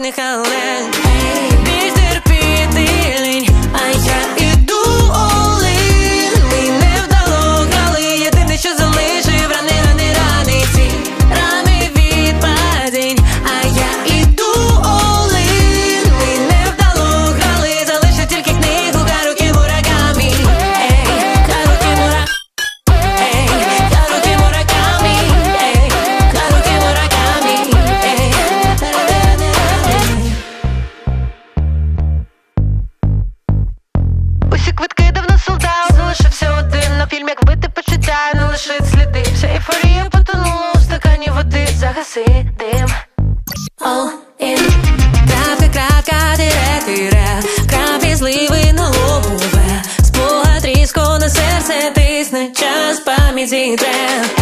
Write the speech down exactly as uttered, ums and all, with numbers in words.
червоних халат. Більш терпіти лінь, а я іду all-in. Ми невдало грали, єдине, що залишив рани, рани, рани ці рани від падінь, а я іду all-in. Ми невдало грали, залишив тільки книгу Харукі Муракамі. Ей, Харукі Мура, ей, Харукі Муракамі, ей, Харукі Муракамі, ей. Усі квитки давно солдат, залишився один на фільм, як вбити почуття, не лишить сліди. Вся ейфорія потонула у стакані води, загаси дим. All in. Крапка, крапка, тире, тире, краплі зливи на лобове, спогад різко на серце тисне, час пам'ять зітре.